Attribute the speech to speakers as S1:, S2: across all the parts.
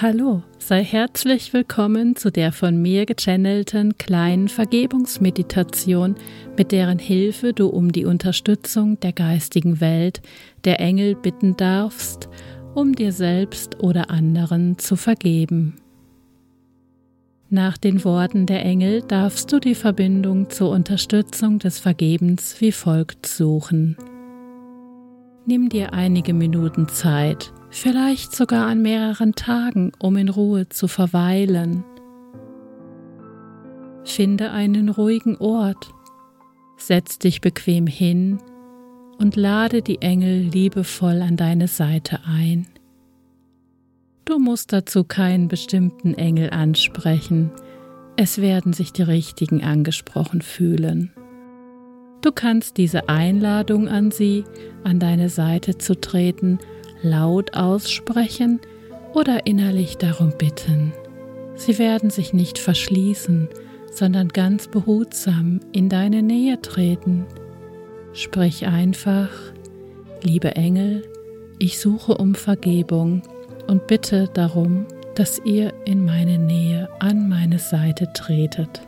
S1: Hallo, sei herzlich willkommen zu der von mir gechannelten kleinen Vergebungsmeditation, mit deren Hilfe du um die Unterstützung der geistigen Welt, der Engel bitten darfst, um dir selbst oder anderen zu vergeben. Nach den Worten der Engel darfst du die Verbindung zur Unterstützung des Vergebens wie folgt suchen. Nimm dir einige Minuten Zeit, vielleicht sogar an mehreren Tagen, um in Ruhe zu verweilen. Finde einen ruhigen Ort, setz dich bequem hin und lade die Engel liebevoll an deine Seite ein. Du musst dazu keinen bestimmten Engel ansprechen, es werden sich die richtigen angesprochen fühlen. Du kannst diese Einladung an sie, an deine Seite zu treten, laut aussprechen oder innerlich darum bitten. Sie werden sich nicht verschließen, sondern ganz behutsam in deine Nähe treten. Sprich einfach: Liebe Engel, ich suche um Vergebung und bitte darum, dass ihr in meine Nähe an meine Seite tretet.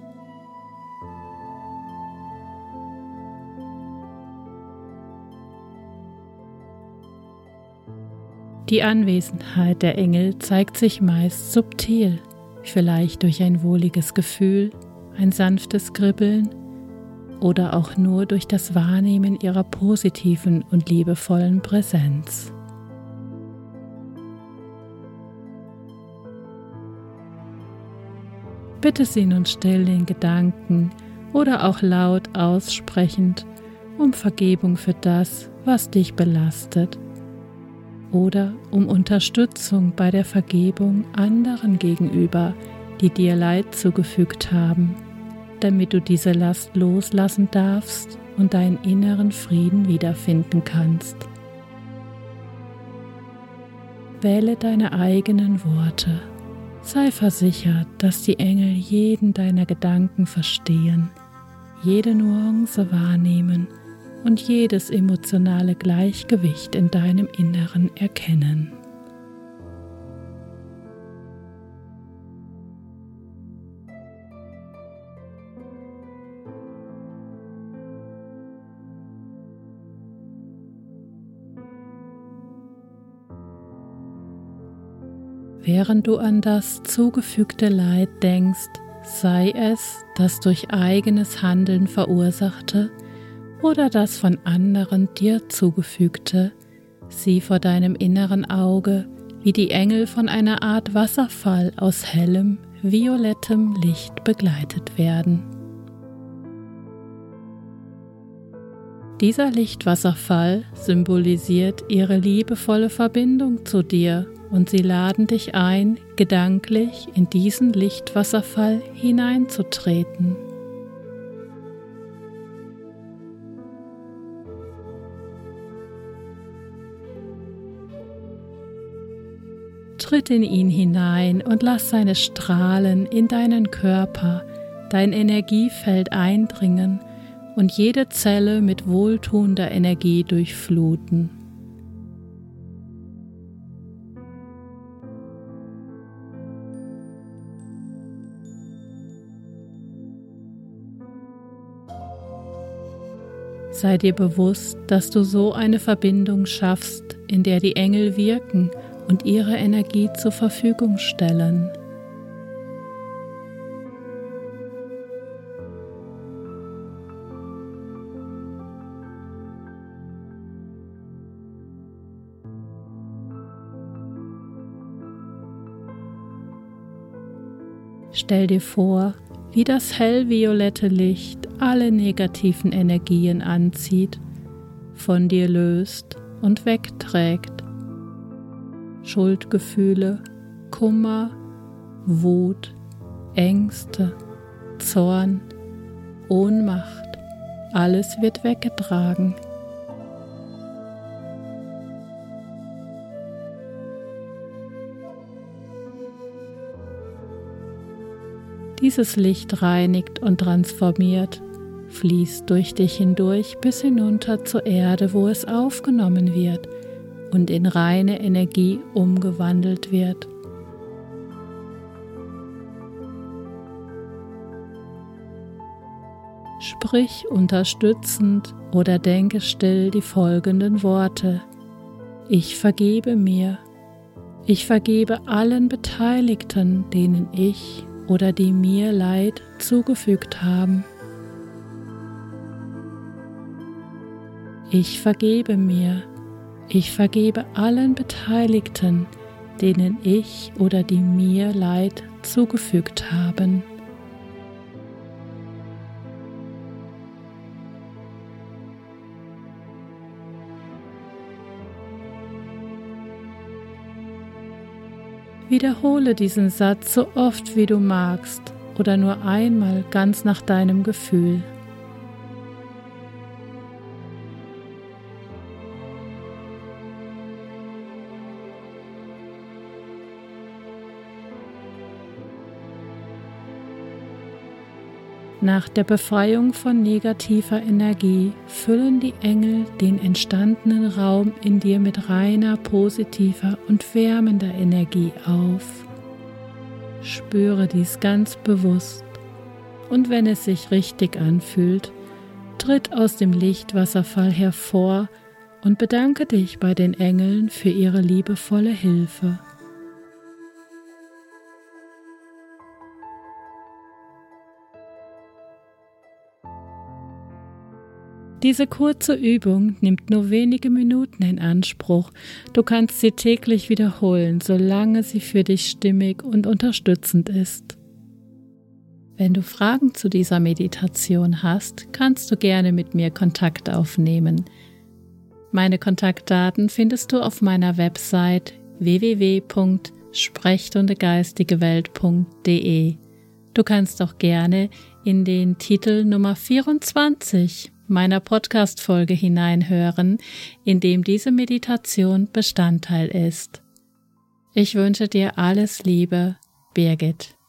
S1: Die Anwesenheit der Engel zeigt sich meist subtil, vielleicht durch ein wohliges Gefühl, ein sanftes Kribbeln oder auch nur durch das Wahrnehmen ihrer positiven und liebevollen Präsenz. Bitte sie nun still in Gedanken oder auch laut aussprechend um Vergebung für das, was dich belastet, oder um Unterstützung bei der Vergebung anderen gegenüber, die dir Leid zugefügt haben, damit du diese Last loslassen darfst und deinen inneren Frieden wiederfinden kannst. Wähle deine eigenen Worte. Sei versichert, dass die Engel jeden deiner Gedanken verstehen, jede Nuance wahrnehmen und jedes emotionale Gleichgewicht in deinem Inneren erkennen. Während du an das zugefügte Leid denkst, sei es das durch eigenes Handeln verursachte oder das von anderen dir zugefügte, sieh vor deinem inneren Auge, wie die Engel von einer Art Wasserfall aus hellem, violettem Licht begleitet werden. Dieser Lichtwasserfall symbolisiert ihre liebevolle Verbindung zu dir und sie laden dich ein, gedanklich in diesen Lichtwasserfall hineinzutreten. Tritt in ihn hinein und lass seine Strahlen in deinen Körper, dein Energiefeld eindringen und jede Zelle mit wohltuender Energie durchfluten. Sei dir bewusst, dass du so eine Verbindung schaffst, in der die Engel wirken und ihre Energie zur Verfügung stellen. Stell dir vor, wie das hellviolette Licht alle negativen Energien anzieht, von dir löst und wegträgt. Schuldgefühle, Kummer, Wut, Ängste, Zorn, Ohnmacht, alles wird weggetragen. Dieses Licht reinigt und transformiert, fließt durch dich hindurch bis hinunter zur Erde, wo es aufgenommen wird und in reine Energie umgewandelt wird. sprich unterstützend oder denke still die folgenden Worte: Ich vergebe mir. Ich vergebe allen Beteiligten, denen ich oder die mir Leid zugefügt haben. Ich vergebe mir. Ich vergebe allen Beteiligten, denen ich oder die mir Leid zugefügt haben. Wiederhole diesen Satz so oft wie du magst oder nur einmal ganz nach deinem Gefühl. Nach der Befreiung von negativer Energie füllen die Engel den entstandenen Raum in dir mit reiner, positiver und wärmender Energie auf. Spüre dies ganz bewusst und wenn es sich richtig anfühlt, tritt aus dem Lichtwasserfall hervor und bedanke dich bei den Engeln für ihre liebevolle Hilfe. Diese kurze Übung nimmt nur wenige Minuten in Anspruch. Du kannst sie täglich wiederholen, solange sie für dich stimmig und unterstützend ist. Wenn du Fragen zu dieser Meditation hast, kannst du gerne mit mir Kontakt aufnehmen. Meine Kontaktdaten findest du auf meiner Website www.sprechstundegeistigewelt.de. Du kannst auch gerne in den Titel Nummer 24 meiner Podcast-Folge hineinhören, in dem diese Meditation Bestandteil ist. Ich wünsche dir alles Liebe, Birgit.